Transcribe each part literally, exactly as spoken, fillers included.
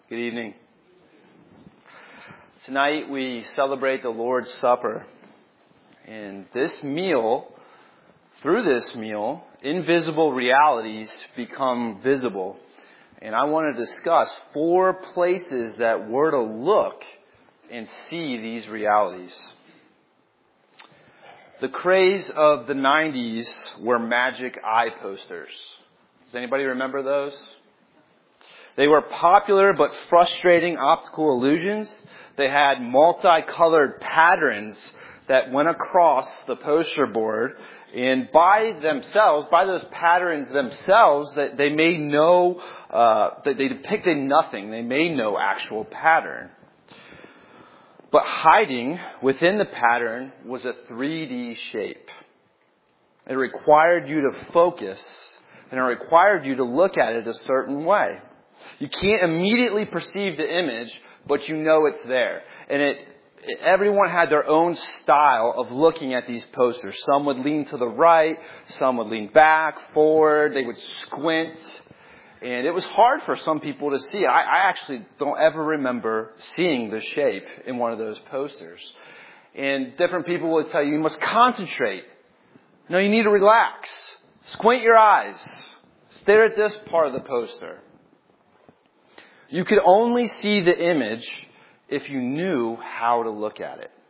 Good evening. Tonight we celebrate the Lord's Supper. And this meal, through this meal, invisible realities become visible. And I want to discuss four places that we're to look and see these realities. The craze of the nineties were magic eye posters. Does anybody remember those? They were popular but frustrating optical illusions. They had multicolored patterns that went across the poster board. And by themselves, by those patterns themselves, that they made no, uh, they depicted nothing. They made no actual pattern. But hiding within the pattern was a three D shape. It required you to focus, and it required you to look at it a certain way. You can't immediately perceive the image, but you know it's there. And it, it, everyone had their own style of looking at these posters. Some would lean to the right, some would lean back, forward, they would squint. And it was hard for some people to see. I, I actually don't ever remember seeing the shape in one of those posters. And different people would tell you, you must concentrate. No, you need to relax. Squint your eyes. Stare at this part of the poster. You could only see the image if you knew how to look at it.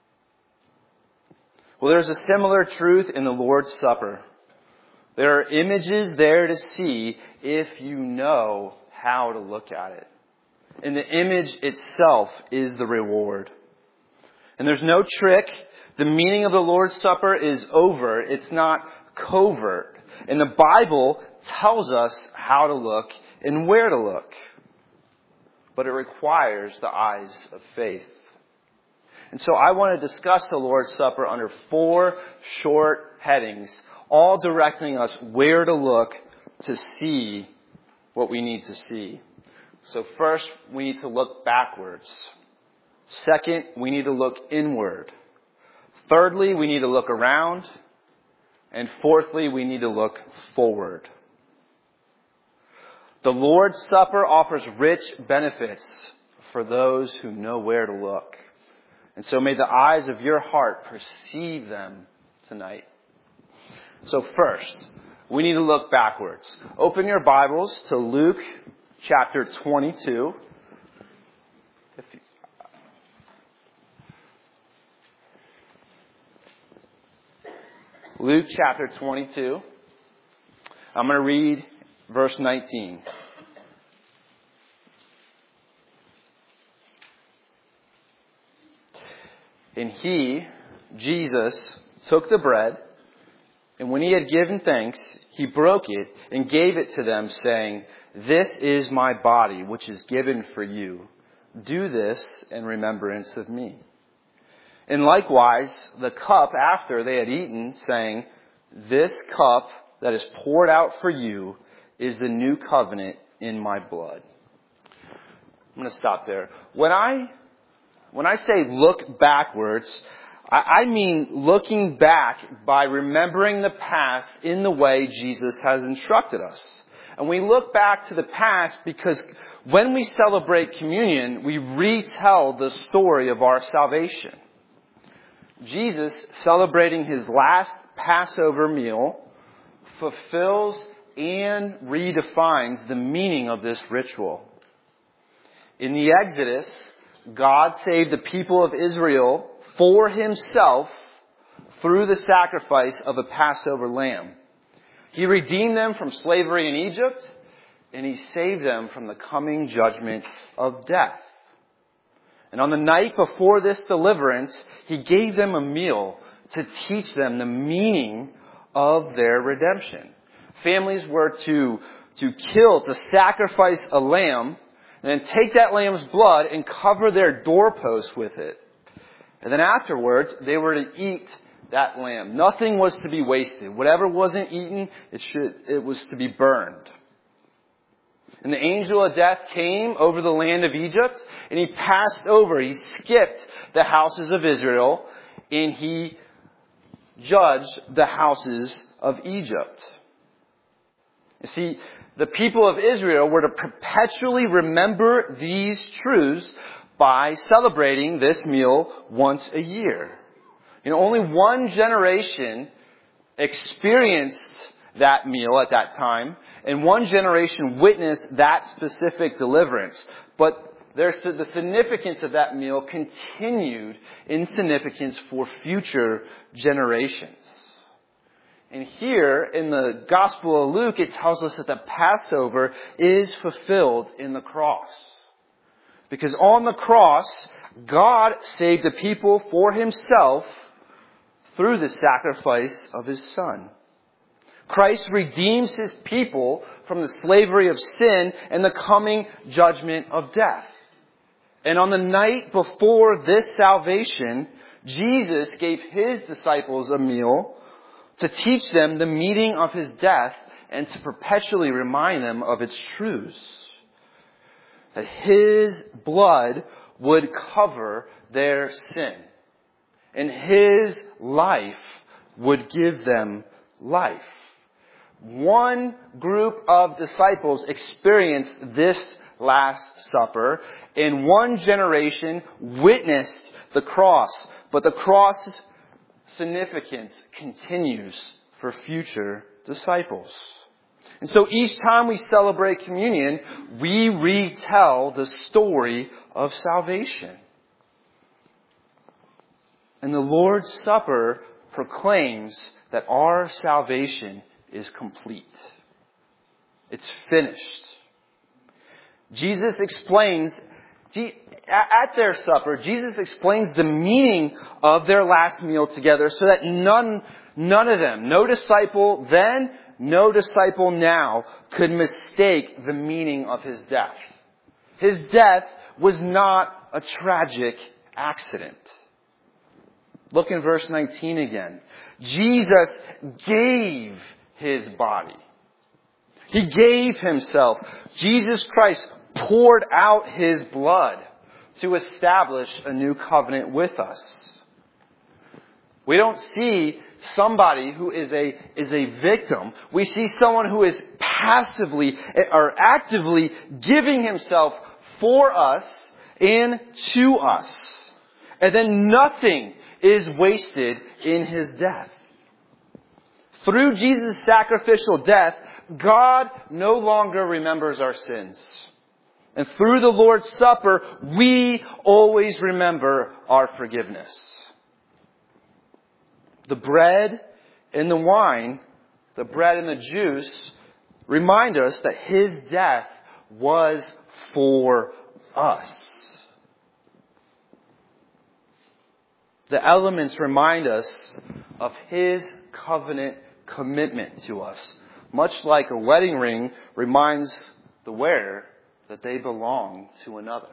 Well, there's a similar truth in the Lord's Supper. There are images there to see if you know how to look at it. And the image itself is the reward. And there's no trick. The meaning of the Lord's Supper is overt. It's not covert. And the Bible tells us how to look and where to look. But it requires the eyes of faith. And so I want to discuss the Lord's Supper under four short headings, all directing us where to look to see what we need to see. So first, we need to look backwards. Second, we need to look inward. Thirdly, we need to look around. And fourthly, we need to look forward. The Lord's Supper offers rich benefits for those who know where to look. And so may the eyes of your heart perceive them tonight. So first, we need to look backwards. Open your Bibles to Luke chapter twenty-two. If you, Luke chapter twenty-two. I'm going to read verse nineteen. And he, Jesus, took the bread, and when he had given thanks, he broke it and gave it to them, saying, "This is my body, which is given for you. Do this in remembrance of me." And likewise, the cup after they had eaten, saying, "This cup that is poured out for you is the new covenant in my blood." I'm going to stop there. When I when I say look backwards, I, I mean looking back by remembering the past in the way Jesus has instructed us. And we look back to the past because when we celebrate communion, we retell the story of our salvation. Jesus, celebrating his last Passover meal, fulfills and redefines the meaning of this ritual. In the Exodus, God saved the people of Israel for himself through the sacrifice of a Passover lamb. He redeemed them from slavery in Egypt, and he saved them from the coming judgment of death. And on the night before this deliverance, he gave them a meal to teach them the meaning of their redemption. Families were to, to kill, to sacrifice a lamb, and then take that lamb's blood and cover their doorposts with it. And then afterwards, they were to eat that lamb. Nothing was to be wasted. Whatever wasn't eaten, it should, it was to be burned. And the angel of death came over the land of Egypt, and he passed over, he skipped the houses of Israel, and he judged the houses of Egypt. You see, the people of Israel were to perpetually remember these truths by celebrating this meal once a year. You know, only one generation experienced that meal at that time, and one generation witnessed that specific deliverance. But there's the significance of that meal continued in significance for future generations. And here in the Gospel of Luke, it tells us that the Passover is fulfilled in the cross. Because on the cross, God saved the people for himself through the sacrifice of his Son. Christ redeems his people from the slavery of sin and the coming judgment of death. And on the night before this salvation, Jesus gave his disciples a meal to teach them the meaning of his death and to perpetually remind them of its truths. That his blood would cover their sin. And his life would give them life. One group of disciples experienced this Last Supper, and one generation witnessed the cross. But the cross significance continues for future disciples. And so each time we celebrate communion, we retell the story of salvation. And the Lord's Supper proclaims that our salvation is complete. It's finished. Jesus explains, at their supper, Jesus explains the meaning of their last meal together so that none, none of them, no disciple then, no disciple now, could mistake the meaning of his death. His death was not a tragic accident. Look in verse nineteen again. Jesus gave his body. He gave himself. Jesus Christ poured out his blood to establish a new covenant with us. We don't see somebody who is a, is a victim. We see someone who is passively or actively giving himself for us and to us. And then nothing is wasted in his death. Through Jesus' sacrificial death, God no longer remembers our sins. And through the Lord's Supper, we always remember our forgiveness. The bread and the wine, the bread and the juice, remind us that his death was for us. The elements remind us of his covenant commitment to us, much like a wedding ring reminds the wearer that they belong to another.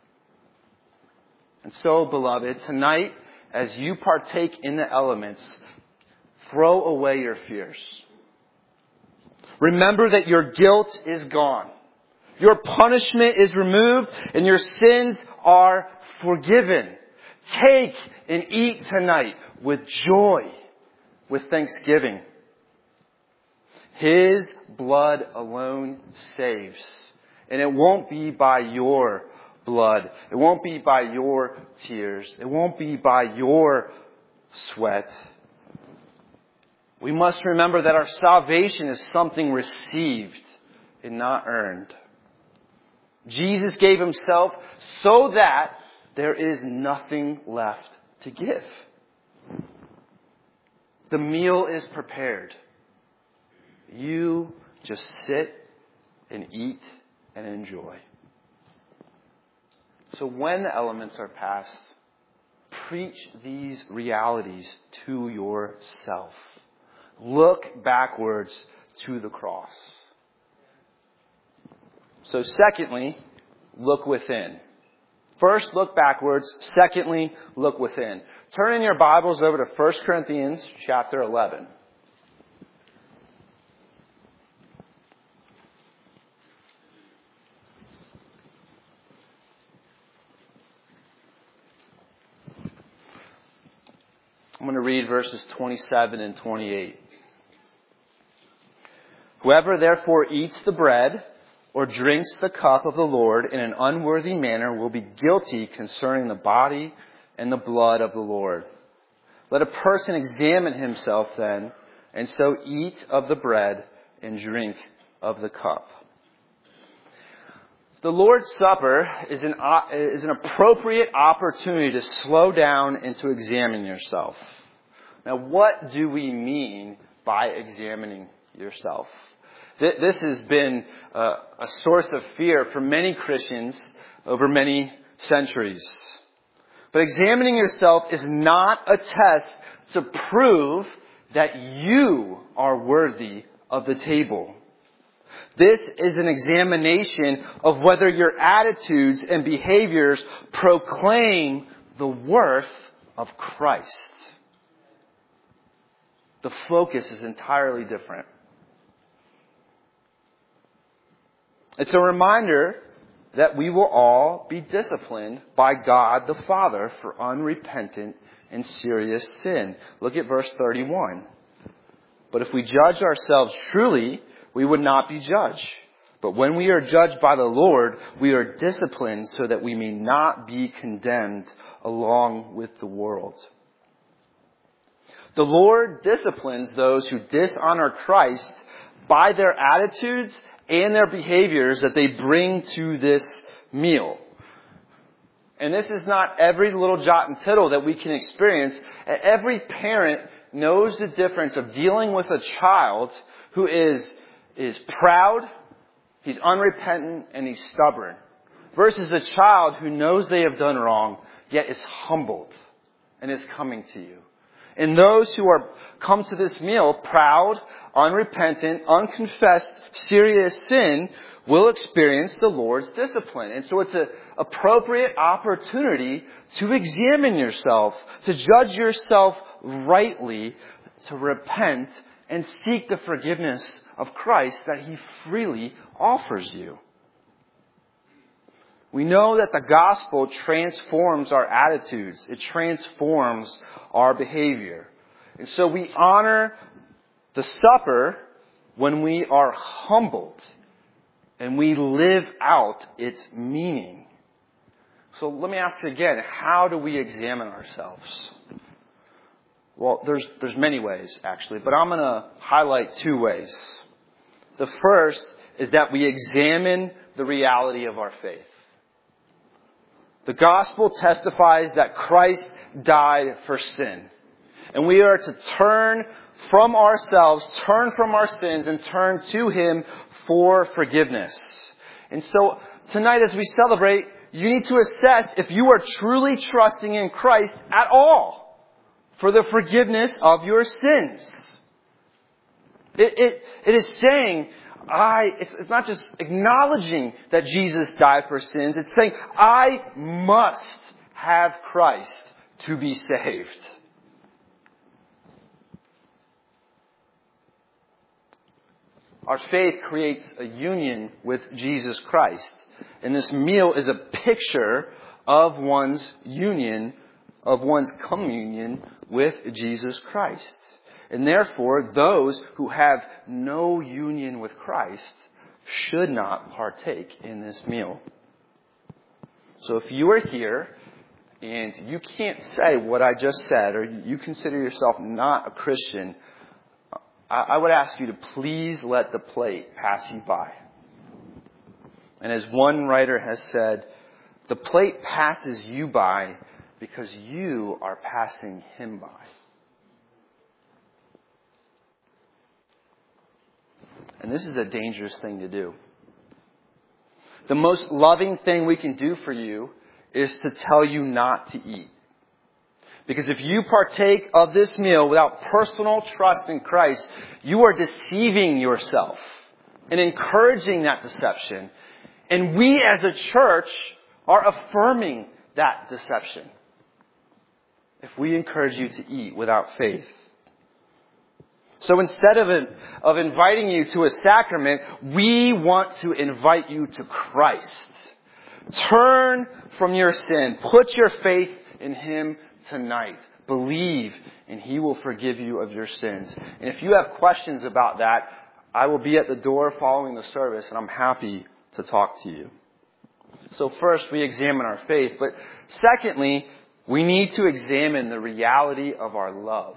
And so, beloved, tonight, as you partake in the elements, throw away your fears. Remember that your guilt is gone. Your punishment is removed and your sins are forgiven. Take and eat tonight with joy, with thanksgiving. His blood alone saves. And it won't be by your blood. It won't be by your tears. It won't be by your sweat. We must remember that our salvation is something received and not earned. Jesus gave himself so that there is nothing left to give. The meal is prepared. You just sit and eat and enjoy. So when the elements are passed, preach these realities to yourself. Look backwards to the cross. So secondly, look within. First, look backwards. Secondly, look within. Turn in your Bibles over to First Corinthians chapter eleven. I'm going to read verses twenty-seven and twenty-eight. Whoever therefore eats the bread or drinks the cup of the Lord in an unworthy manner will be guilty concerning the body and the blood of the Lord. Let a person examine himself then, and so eat of the bread and drink of the cup. The Lord's Supper is an, is an appropriate opportunity to slow down and to examine yourself. Now, what do we mean by examining yourself? This has been a source of fear for many Christians over many centuries. But examining yourself is not a test to prove that you are worthy of the table. This is an examination of whether your attitudes and behaviors proclaim the worth of Christ. The focus is entirely different. It's a reminder that we will all be disciplined by God the Father for unrepentant and serious sin. Look at verse thirty-one. But if we judge ourselves truly, we would not be judged. But when we are judged by the Lord, we are disciplined so that we may not be condemned along with the world. The Lord disciplines those who dishonor Christ by their attitudes and their behaviors that they bring to this meal. And this is not every little jot and tittle that we can experience. Every parent knows the difference of dealing with a child who is, is proud, he's unrepentant, and he's stubborn, versus a child who knows they have done wrong, yet is humbled and is coming to you. And those who are come to this meal proud, unrepentant, unconfessed, serious sin will experience the Lord's discipline. And so it's an appropriate opportunity to examine yourself, to judge yourself rightly, to repent and seek the forgiveness of Christ that He freely offers you. We know that the gospel transforms our attitudes. It transforms our behavior. And so we honor the supper when we are humbled and we live out its meaning. So let me ask you again, how do we examine ourselves? Well, there's there's many ways, actually, but I'm going to highlight two ways. The first is that we examine the reality of our faith. The gospel testifies that Christ died for sin. And we are to turn from ourselves, turn from our sins, and turn to Him for forgiveness. And so tonight as we celebrate, you need to assess if you are truly trusting in Christ at all for the forgiveness of your sins. It, it, it is saying, I, it's, it's not just acknowledging that Jesus died for sins. It's saying, I must have Christ to be saved. Our faith creates a union with Jesus Christ. And this meal is a picture of one's union, of one's communion with Jesus Christ. And therefore, those who have no union with Christ should not partake in this meal. So if you are here and you can't say what I just said, or you consider yourself not a Christian, I would ask you to please let the plate pass you by. And as one writer has said, the plate passes you by because you are passing Him by. And this is a dangerous thing to do. The most loving thing we can do for you is to tell you not to eat. Because if you partake of this meal without personal trust in Christ, you are deceiving yourself and encouraging that deception. And we as a church are affirming that deception if we encourage you to eat without faith. So instead of, of inviting you to a sacrament, we want to invite you to Christ. Turn from your sin. Put your faith in Him tonight. Believe, and He will forgive you of your sins. And if you have questions about that, I will be at the door following the service, and I'm happy to talk to you. So first, we examine our faith. But secondly, we need to examine the reality of our love.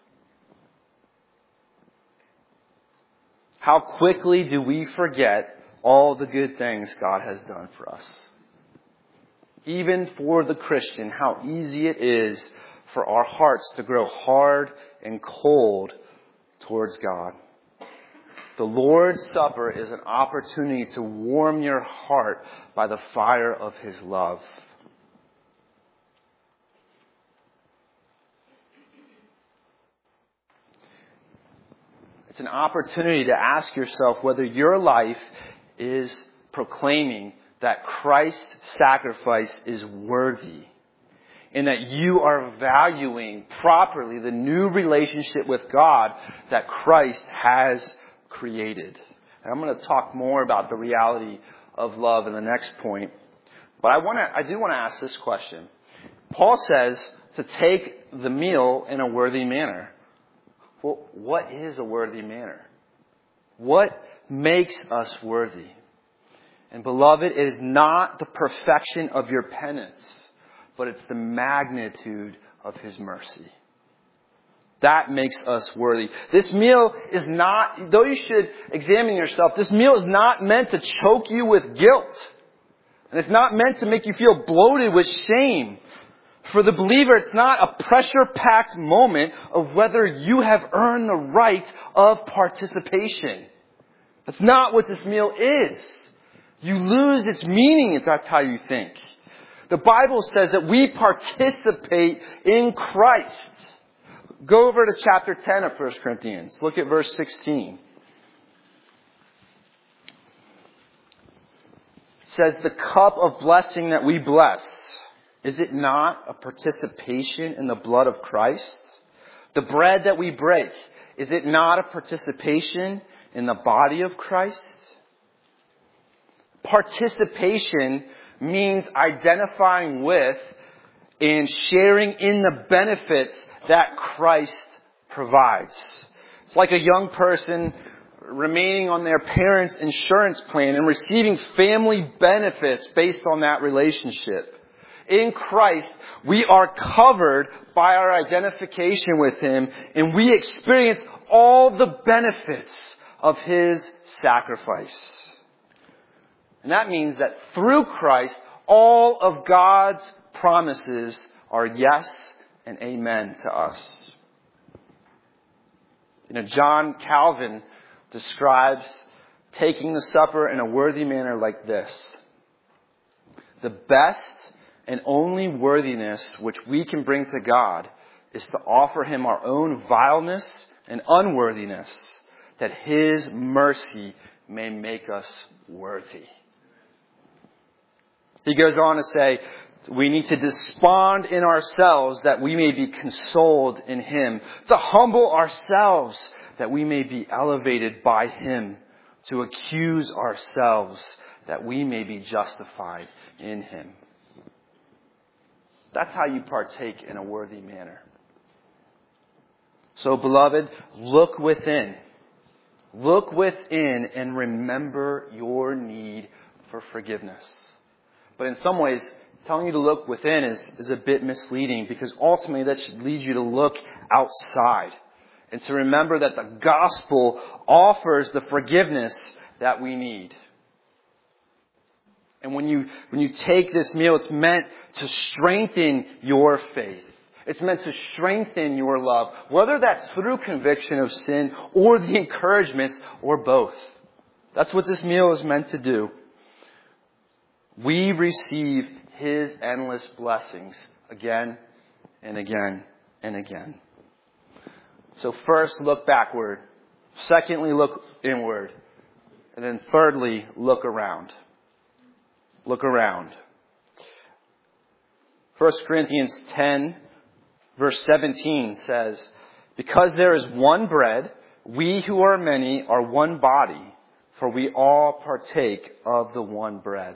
How quickly do we forget all the good things God has done for us? Even for the Christian, how easy it is for our hearts to grow hard and cold towards God. The Lord's Supper is an opportunity to warm your heart by the fire of His love. It's an opportunity to ask yourself whether your life is proclaiming that Christ's sacrifice is worthy and that you are valuing properly the new relationship with God that Christ has created. And I'm going to talk more about the reality of love in the next point. But I want to, I do want to ask this question. Paul says to take the meal in a worthy manner. Well, what is a worthy manner? What makes us worthy? And beloved, it is not the perfection of your penance, but it's the magnitude of His mercy. That makes us worthy. This meal is not, though you should examine yourself, this meal is not meant to choke you with guilt. And it's not meant to make you feel bloated with shame. For the believer, it's not a pressure-packed moment of whether you have earned the right of participation. That's not what this meal is. You lose its meaning if that's how you think. The Bible says that we participate in Christ. Go over to chapter ten of First Corinthians. Look at verse sixteen. It says, the cup of blessing that we bless, is it not a participation in the blood of Christ? The bread that we break, is it not a participation in the body of Christ? Participation means identifying with and sharing in the benefits that Christ provides. It's like a young person remaining on their parents' insurance plan and receiving family benefits based on that relationship. In Christ, we are covered by our identification with Him, and we experience all the benefits of His sacrifice. And that means that through Christ, all of God's promises are yes and amen to us. You know, John Calvin describes taking the supper in a worthy manner like this. The best and only worthiness which we can bring to God is to offer Him our own vileness and unworthiness, that His mercy may make us worthy. He goes on to say, we need to despond in ourselves that we may be consoled in Him. To humble ourselves that we may be elevated by Him. To accuse ourselves that we may be justified in Him. That's how you partake in a worthy manner. So, beloved, look within. Look within and remember your need for forgiveness. But in some ways, telling you to look within is, is a bit misleading, because ultimately that should lead you to look outside and to remember that the gospel offers the forgiveness that we need. And when you, when you take this meal, it's meant to strengthen your faith. It's meant to strengthen your love, whether that's through conviction of sin or the encouragements or both. That's what this meal is meant to do. We receive His endless blessings again and again and again. So first, look backward. Secondly, look inward. And then thirdly, look around. Look around. First Corinthians ten, verse seventeen says, because there is one bread, we who are many are one body, for we all partake of the one bread.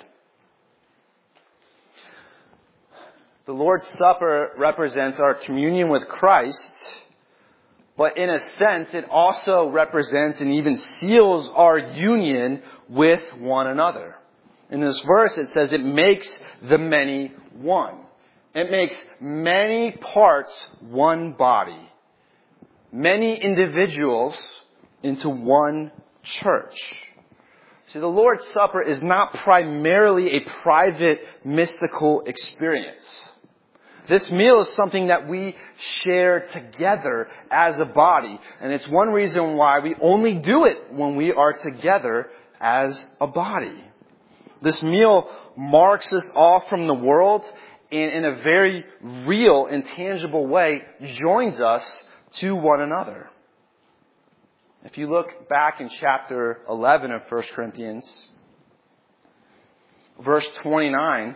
The Lord's Supper represents our communion with Christ, But in a sense, it also represents and even seals our union with one another. In this verse, it says it makes the many one. It makes many parts one body. Many individuals into one church. See, the Lord's Supper is not primarily a private, mystical experience. This meal is something that we share together as a body. And it's one reason why we only do it when we are together as a body. This meal marks us off from the world and in a very real and tangible way joins us to one another. If you look back in chapter eleven of First Corinthians, verse twenty-nine,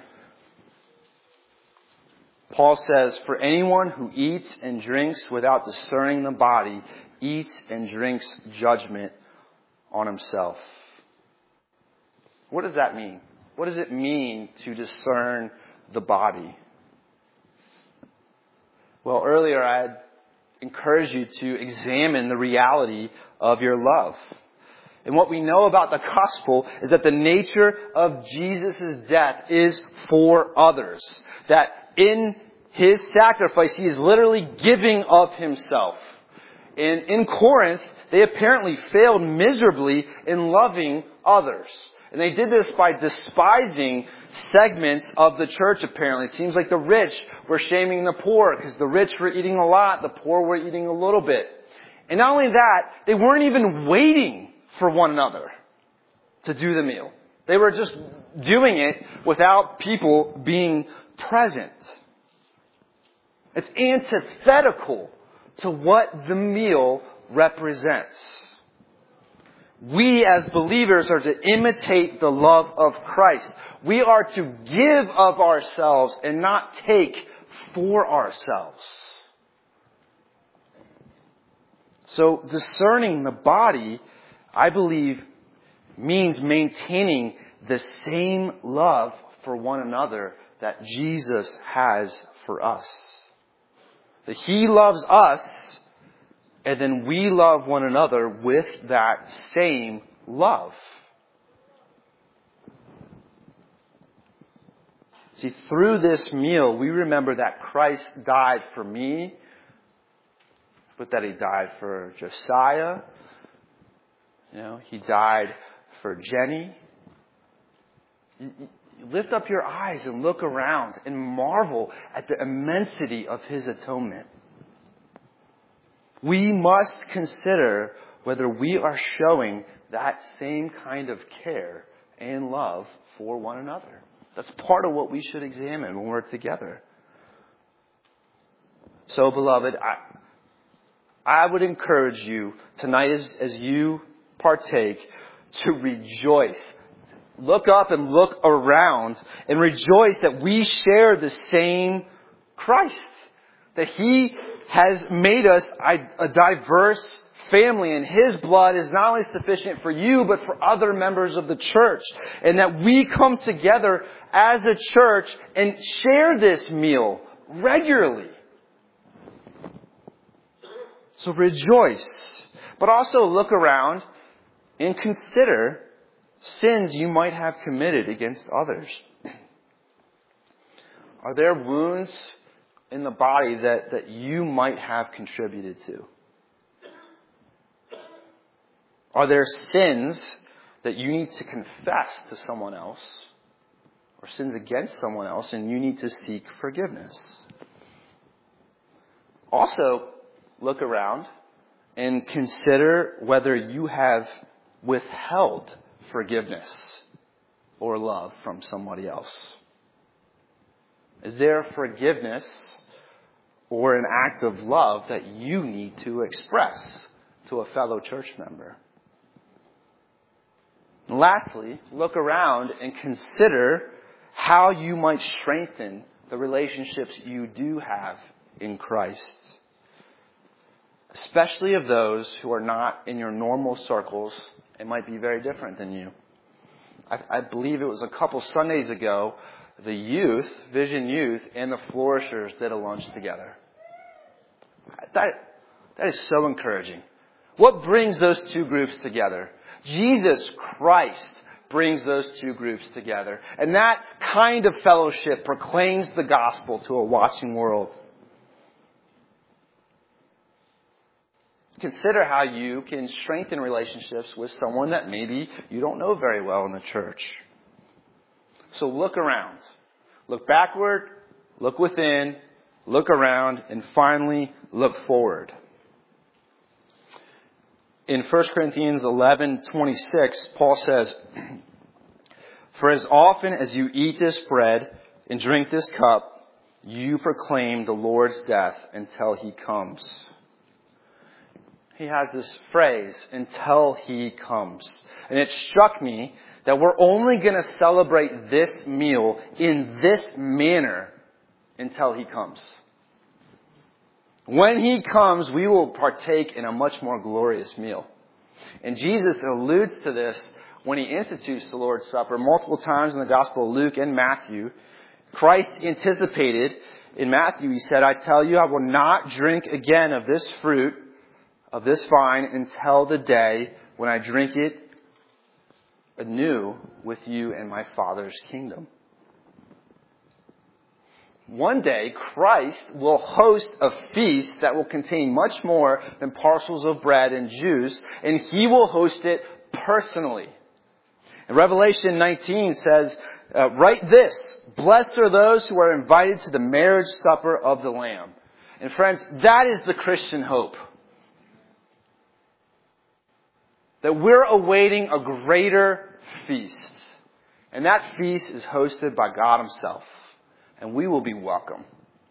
Paul says, "For anyone who eats and drinks without discerning the body eats and drinks judgment on himself." What does that mean? What does it mean to discern the body? Well, earlier I had encouraged you to examine the reality of your love. And what we know about the gospel is that the nature of Jesus' death is for others. That in his sacrifice, he is literally giving of himself. And in Corinth, they apparently failed miserably in loving others. And they did this by despising segments of the church, apparently. It seems like the rich were shaming the poor because the rich were eating a lot, the poor were eating a little bit. And not only that, they weren't even waiting for one another to do the meal. They were just doing it without people being present. It's antithetical to what the meal represents. We as believers are to imitate the love of Christ. We are to give of ourselves and not take for ourselves. So discerning the body, I believe, means maintaining the same love for one another that Jesus has for us. That he loves us, and then we love one another with that same love. See, through this meal, we remember that Christ died for me, but that he died for Josiah. You know, he died for Jenny. Lift up your eyes and look around and marvel at the immensity of his atonement. We must consider whether we are showing that same kind of care and love for one another. That's part of what we should examine when we're together. So, beloved, I, I would encourage you tonight as, as you partake to rejoice. Look up and look around and rejoice that we share the same Christ. That he has made us a diverse family, and his blood is not only sufficient for you, but for other members of the church. And that we come together as a church and share this meal regularly. So rejoice, but also look around and consider sins you might have committed against others. Are there wounds in the body that, that you might have contributed to? Are there sins that you need to confess to someone else, or sins against someone else, and you need to seek forgiveness? Also, look around and consider whether you have withheld forgiveness or love from somebody else. Is there forgiveness or an act of love that you need to express to a fellow church member? And lastly, look around and consider how you might strengthen the relationships you do have in Christ. Especially of those who are not in your normal circles and might be very different than you. I, I believe it was a couple Sundays ago, the youth, Vision Youth, and the Flourishers did a lunch together. That, That is so encouraging. What brings those two groups together? Jesus Christ brings those two groups together. And that kind of fellowship proclaims the gospel to a watching world. Consider how you can strengthen relationships with someone that maybe you don't know very well in the church. So look around. Look backward, look within, look around, and finally look forward. In First Corinthians eleven twenty-six, Paul says, "For as often as you eat this bread and drink this cup, you proclaim the Lord's death until he comes." He has this phrase, "until he comes." And it struck me that we're only going to celebrate this meal in this manner until he comes. When he comes, we will partake in a much more glorious meal. And Jesus alludes to this when he institutes the Lord's Supper multiple times in the Gospel of Luke and Matthew. Christ anticipated in Matthew, he said, "I tell you, I will not drink again of this fruit, of this vine, until the day when I drink it anew with you in my Father's kingdom." One day, Christ will host a feast that will contain much more than parcels of bread and juice, and he will host it personally. And Revelation nineteen says, uh, write this, "Blessed are those who are invited to the marriage supper of the Lamb." And friends, that is the Christian hope. That we're awaiting a greater feast. And that feast is hosted by God himself. And we will be welcome.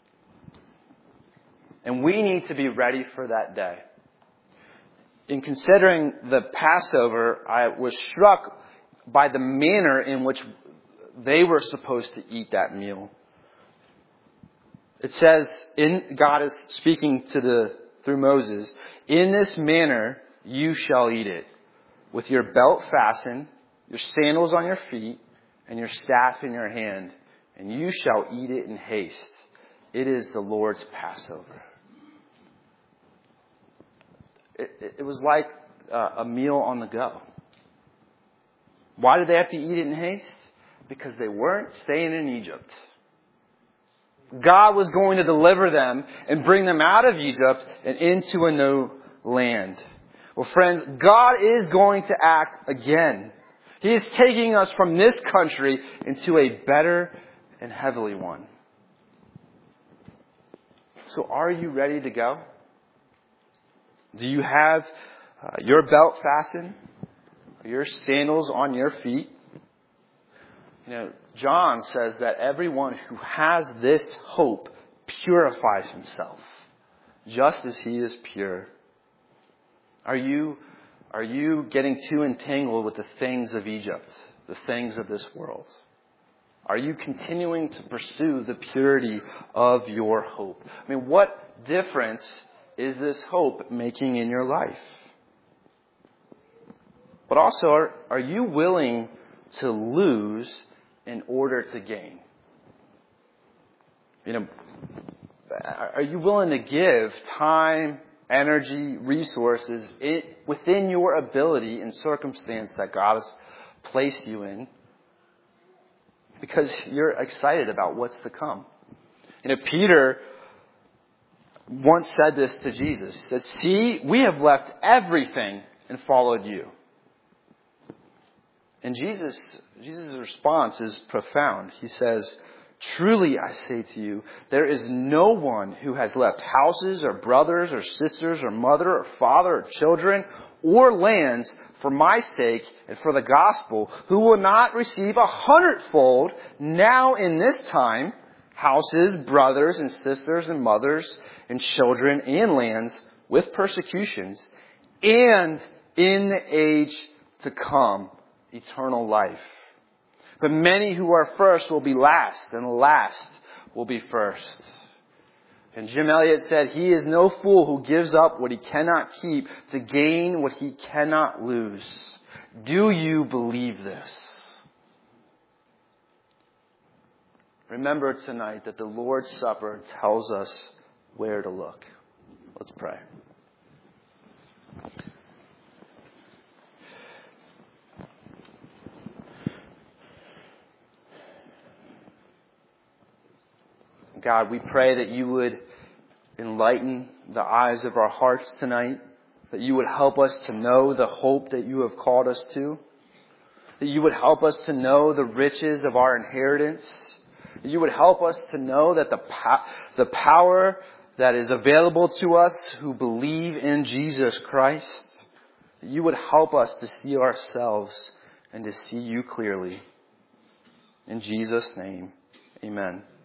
And we need to be ready for that day. In considering the Passover, I was struck by the manner in which they were supposed to eat that meal. It says, in God is speaking to the through Moses, "In this manner you shall eat it, with your belt fastened, your sandals on your feet, and your staff in your hand. And you shall eat it in haste. It is the Lord's Passover." It, it, it was like uh, a meal on the go. Why did they have to eat it in haste? Because they weren't staying in Egypt. God was going to deliver them and bring them out of Egypt and into a new land. Well, friends, God is going to act again. He is taking us from this country into a better and heavenly one. So are you ready to go? Do you have uh, your belt fastened? Your sandals on your feet? You know, John says that everyone who has this hope purifies himself, just as he is pure. Are you, are you getting too entangled with the things of Egypt, the things of this world? Are you continuing to pursue the purity of your hope? I mean, what difference is this hope making in your life? But also, are, are you willing to lose in order to gain? You know, are you willing to give time, energy, resources it, within your ability and circumstance that God has placed you in, because you're excited about what's to come? You know, Peter once said this to Jesus. He said, "See, we have left everything and followed you." And Jesus, Jesus' response is profound. He says, "Truly I say to you, there is no one who has left houses or brothers or sisters or mother or father or children or lands for my sake and for the gospel who will not receive a hundredfold now in this time, houses, brothers and sisters and mothers and children and lands with persecutions, and in the age to come, eternal life. But many who are first will be last, and the last will be first." And Jim Elliot said, "He is no fool who gives up what he cannot keep to gain what he cannot lose." Do you believe this? Remember tonight that the Lord's Supper tells us where to look. Let's pray. God, we pray that you would enlighten the eyes of our hearts tonight, that you would help us to know the hope that you have called us to, that you would help us to know the riches of our inheritance, that you would help us to know that the po- the power that is available to us who believe in Jesus Christ, that you would help us to see ourselves and to see you clearly. In Jesus' name, amen.